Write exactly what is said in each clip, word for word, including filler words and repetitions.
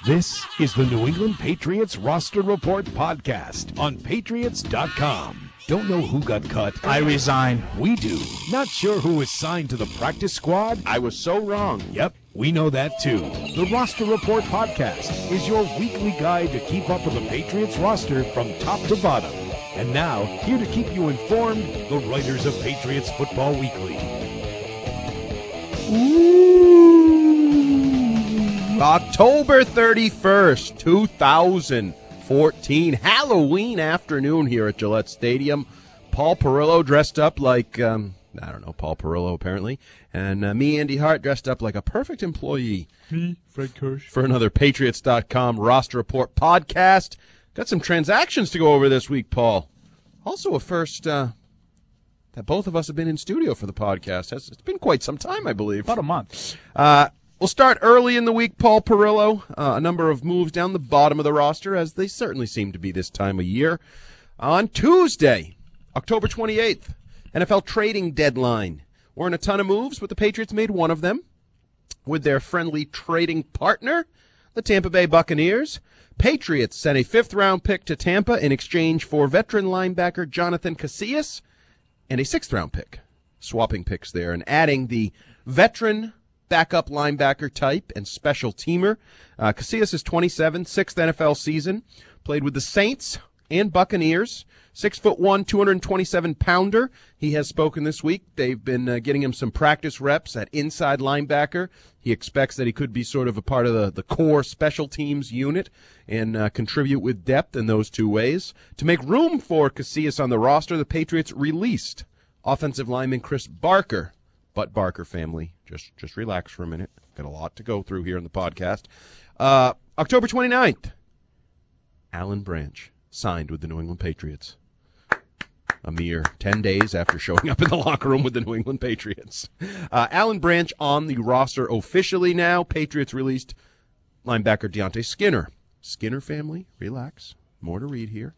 This is the New England Patriots Roster Report podcast on Patriots dot com. Don't know who got cut? I resign. We do. Not sure who was signed to the practice squad? I was so wrong. Yep, we know that too. The Roster Report podcast is your weekly guide to keep up with the Patriots roster from top to bottom. And now, here to keep you informed, the writers of Patriots Football Weekly. Ooh. October thirty-first, two thousand fourteen, Halloween afternoon here at Gillette Stadium. Paul Perillo dressed up like, um, I don't know, Paul Perillo apparently, and uh, me, Andy Hart, dressed up like a perfect employee. Me, Fred Kirsch. For another Patriots dot com Roster Report podcast. Got some transactions to go over this week, Paul. Also a first uh, that both of us have been in studio for the podcast. It's been quite some time, I believe. About a month. Uh, we'll start early in the week, Paul Perillo. Uh, a number of moves down the bottom of the roster, as they certainly seem to be this time of year. On Tuesday, October twenty-eighth, N F L trading deadline. Weren't a ton of moves, but the Patriots made one of them with their friendly trading partner, the Tampa Bay Buccaneers. Patriots sent a fifth-round pick to Tampa in exchange for veteran linebacker Jonathan Casillas and a sixth-round pick, swapping picks there and adding the veteran backup linebacker type and special teamer. Uh, Casillas is twenty-seven, sixth N F L season, played with the Saints and Buccaneers. Six foot one, two hundred twenty-seven pounder. He has spoken this week. They've been uh, getting him some practice reps at inside linebacker. He expects that he could be sort of a part of the, the core special teams unit and uh, contribute with depth in those two ways. To make room for Casillas on the roster, the Patriots released offensive lineman Chris Barker. But Barker family, just just relax for a minute. Got a lot to go through here in the podcast. Uh, October twenty-ninth, Alan Branch signed with the New England Patriots. A mere ten days after showing up in the locker room with the New England Patriots. Uh, Alan Branch on the roster officially now. Patriots released linebacker Deontay Skinner. Skinner family, relax. More to read here.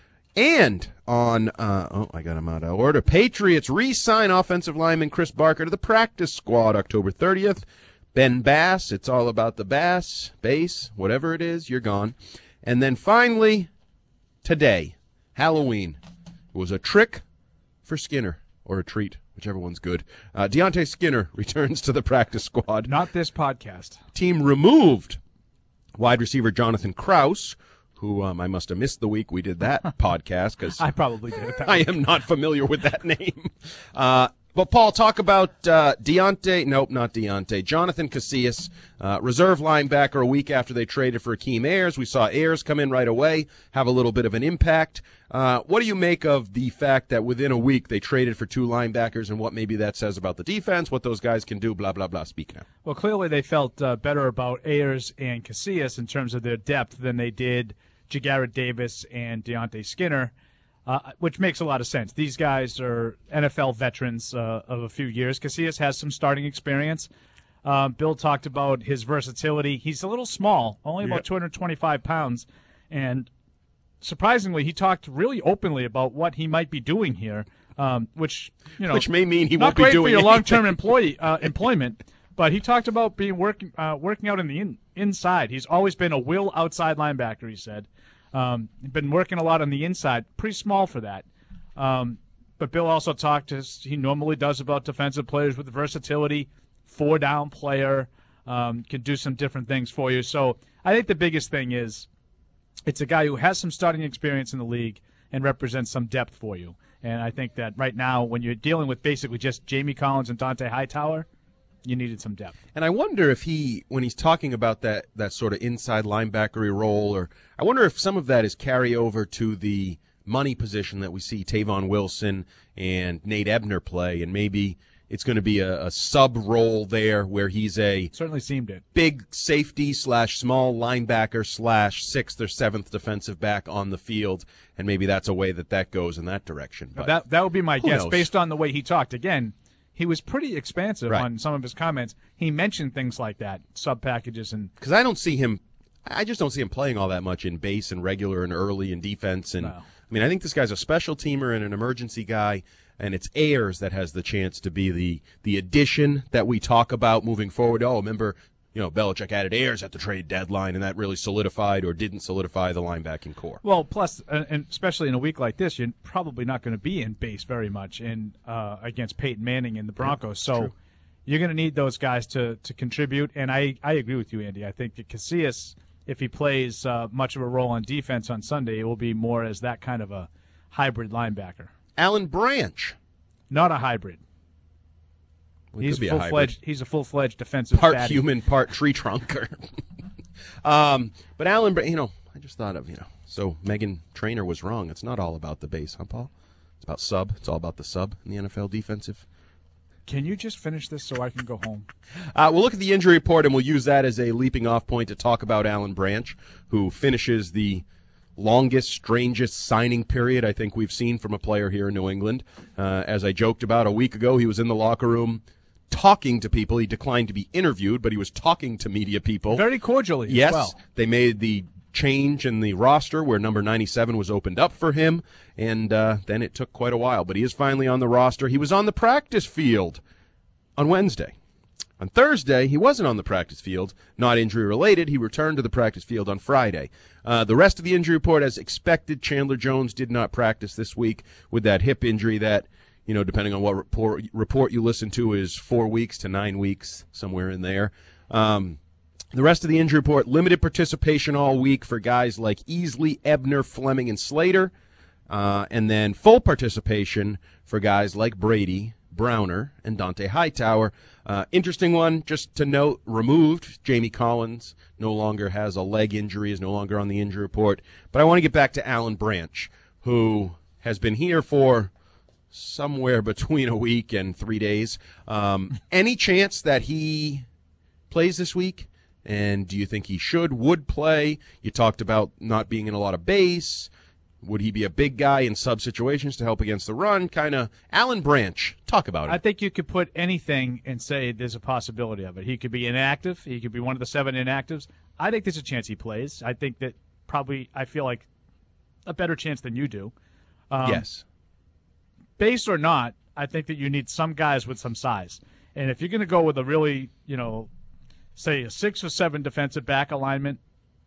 And on, uh, oh, I got him out of order. Patriots re-sign offensive lineman Chris Barker to the practice squad October thirtieth. Ben Bass, it's all about the bass, bass, whatever it is, you're gone. And then finally, today, Halloween. It was a trick for Skinner, or a treat, whichever one's good. Uh, Deontay Skinner returns to the practice squad. Not this podcast. Team removed wide receiver Jonathan Krause, who um, I must have missed the week we did that podcast, because I probably did it that I week. am not familiar with that name. Uh, but, Paul, talk about uh, Deontay, nope, not Deontay, Jonathan Casillas, uh, reserve linebacker a week after they traded for Akeem Ayers. We saw Ayers come in right away, have a little bit of an impact. Uh, what do you make of the fact that within a week they traded for two linebackers and what maybe that says about the defense, what those guys can do, blah, blah, blah? Speak now. Well, clearly they felt uh, better about Ayers and Casillas in terms of their depth than they did Ja'Garrett Davis and Deontay Skinner, uh, which makes a lot of sense. These guys are N F L veterans uh, of a few years. Casillas has some starting experience. Uh, Bill talked about his versatility. He's a little small, only about yep. two hundred twenty-five pounds, and surprisingly, he talked really openly about what he might be doing here, um, which you know, which may mean he not won't be great doing for your anything. long-term employee uh, employment. But he talked about being working uh, working out in the in, inside. He's always been a will outside linebacker. He said, um, been working a lot on the inside. Pretty small for that. Um, but Bill also talked, as he normally does, about defensive players with versatility, four down player, um, can do some different things for you. So I think the biggest thing is, it's a guy who has some starting experience in the league and represents some depth for you. And I think that right now, when you're dealing with basically just Jamie Collins and Dante Hightower, you needed some depth. And I wonder if he, when he's talking about that, that sort of inside linebackery role, or I wonder if some of that is carryover to the money position that we see Tavon Wilson and Nate Ebner play, and maybe it's going to be a, a sub role there where he's a certainly seemed it big safety slash small linebacker slash sixth or seventh defensive back on the field, and maybe that's a way that that goes in that direction. But that that would be my guess knows? based on the way he talked. Again, he was pretty expansive right. on some of his comments. He mentioned things like that, sub packages, and because I don't see him, I just don't see him playing all that much in base and regular and early and defense. And no. I mean, I think this guy's a special teamer and an emergency guy. And it's Ayers that has the chance to be the the addition that we talk about moving forward. Oh, remember, you know, Belichick added Ayers at the trade deadline, and that really solidified or didn't solidify the linebacking core. Well, plus, uh, and especially in a week like this, you're probably not going to be in base very much in uh, against Peyton Manning and the Broncos. Yeah, so true. You're going to need those guys to, to contribute. And I, I agree with you, Andy. I think that Casillas, if he plays uh, much of a role on defense on Sunday, it will be more as that kind of a hybrid linebacker. Alan Branch. Not a hybrid. Well, he's, could be a a full-fledged, hybrid. he's a full-fledged defensive Part fatty. human, part tree trunker. um, but Alan, Bra- you know, I just thought of, you know, so Megan Trainor was wrong. It's not all about the base, huh, Paul? It's about sub. It's all about the sub in the N F L defensive. Can you just finish this so I can go home? Uh, we'll look at the injury report, and we'll use that as a leaping off point to talk about Alan Branch, who finishes the longest, strangest signing period I think we've seen from a player here in New England. Uh, as I joked about a week ago, he was in the locker room talking to people. He declined to be interviewed, but he was talking to media people. Very cordially Yes, as well. They made the change in the roster where number ninety-seven was opened up for him, and uh, then it took quite a while. But he is finally on the roster. He was on the practice field on Wednesday. On Thursday, he wasn't on the practice field, not injury-related. He returned to the practice field on Friday. Uh, the rest of the injury report, as expected, Chandler Jones did not practice this week with that hip injury that, you know, depending on what report, report you listen to, is four weeks to nine weeks, somewhere in there. Um, the rest of the injury report, limited participation all week for guys like Easley, Ebner, Fleming, and Slater, uh, and then full participation for guys like Brady, Browner, and Dante Hightower. Uh, interesting one, just to note, removed. Jamie Collins no longer has a leg injury, is no longer on the injury report. But I want to get back to Alan Branch, who has been here for somewhere between a week and three days. Um, any chance that he plays this week? And do you think he should, would play? You talked about not being in a lot of base. Would he be a big guy in sub situations to help against the run? Kind of Alan Branch. Talk about it. I think you could put anything and say there's a possibility of it. He could be inactive. He could be one of the seven inactives. I think there's a chance he plays. I think that probably, I feel like a better chance than you do. Um, yes. Base or not, I think that you need some guys with some size. And if you're going to go with a really, you know, say a six or seven defensive back alignment,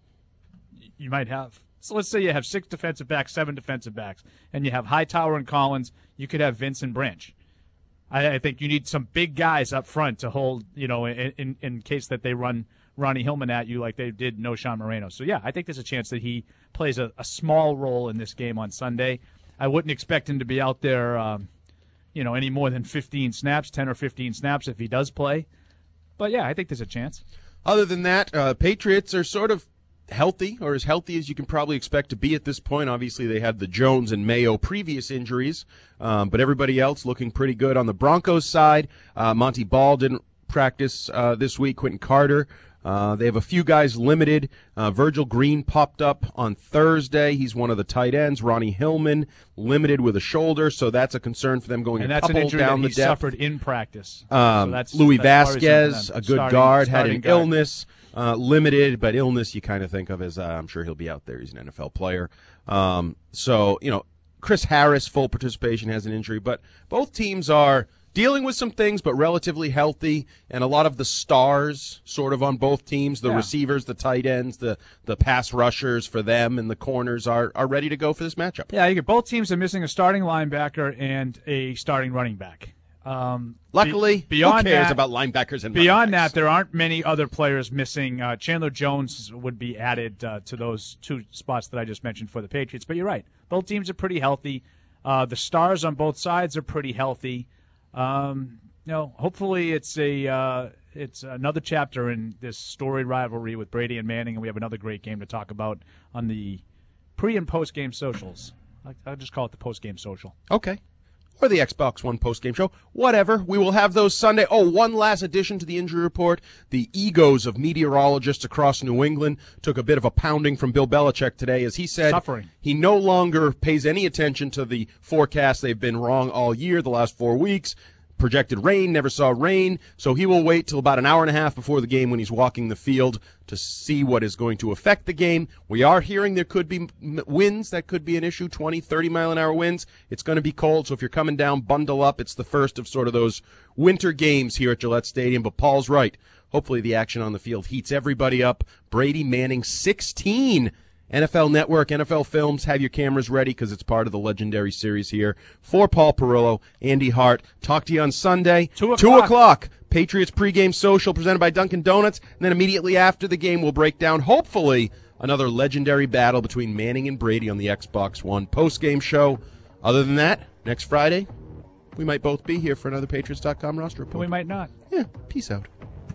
you might have. So let's say you have six defensive backs, seven defensive backs, and you have Hightower and Collins. You could have Vince and Branch. I, I think you need some big guys up front to hold, you know, in, in, in case that they run Ronnie Hillman at you like they did No Sean Moreno. So, yeah, I think there's a chance that he plays a, a small role in this game on Sunday. I wouldn't expect him to be out there, um, you know, any more than fifteen snaps, ten or fifteen snaps if he does play. But, yeah, I think there's a chance. Other than that, uh, Patriots are sort of healthy, or as healthy as you can probably expect to be at this point. Obviously, they had the Jones and Mayo previous injuries, um, but everybody else looking pretty good. On the Broncos side, uh, Monty Ball didn't practice uh, this week. Quentin Carter. Uh, they have a few guys limited. Uh, Virgil Green popped up on Thursday. He's one of the tight ends. Ronnie Hillman limited with a shoulder, so that's a concern for them going And a that's an couple injury down that the he depth. suffered in practice. Um, so that's, Louis that's worrisome for Vasquez, them. a good Starting- guard, had starting an guard. illness, uh, limited, but illness you kind of think of as, uh, I'm sure he'll be out there. He's an N F L player. Um, so, you know, Chris Harris, full participation, has an injury, but both teams are dealing with some things, but relatively healthy, and a lot of the stars sort of on both teams, the Yeah. receivers, the tight ends, the, the pass rushers for them, and the corners are, are ready to go for this matchup. Yeah, you get both teams are missing a starting linebacker and a starting running back. Um, Luckily, be- beyond who cares that, about linebackers and Beyond running backs? that, there aren't many other players missing. Uh, Chandler Jones would be added uh, to those two spots that I just mentioned for the Patriots. But you're right. Both teams are pretty healthy. Uh, the stars on both sides are pretty healthy. Um, you know, hopefully it's a uh, it's another chapter in this storied rivalry with Brady and Manning, and we have another great game to talk about on the pre- and post-game socials. I- I'll just call it the post-game social. Okay. Or the Xbox One post-game show. Whatever. We will have those Sunday. Oh, one last addition to the injury report. The egos of meteorologists across New England took a bit of a pounding from Bill Belichick today as he said Suffering. he no longer pays any attention to the forecast. They've been wrong all year, the last four weeks. Projected rain, never saw rain, so he will wait till about an hour and a half before the game when he's walking the field to see what is going to affect the game. We are hearing there could be m- winds. That could be an issue, twenty, thirty mile an hour winds. It's going to be cold, so if you're coming down, bundle up. It's the first of sort of those winter games here at Gillette Stadium, but Paul's right. Hopefully the action on the field heats everybody up. Brady Manning, sixteen N F L Network, N F L Films. Have your cameras ready because it's part of the legendary series here. For Paul Perillo, Andy Hart. Talk to you on Sunday. Two o'clock. Two o'clock. Patriots pregame social presented by Dunkin' Donuts. And then immediately after the game, we'll break down, hopefully, another legendary battle between Manning and Brady on the Xbox One postgame show. Other than that, next Friday, we might both be here for another Patriots dot com roster report. We might not. Yeah, peace out.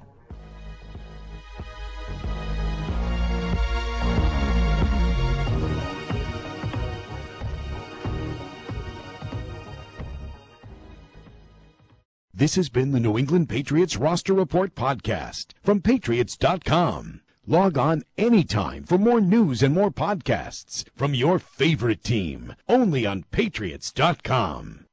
This has been the New England Patriots Roster Report podcast from Patriots dot com. Log on anytime for more news and more podcasts from your favorite team, only on Patriots dot com.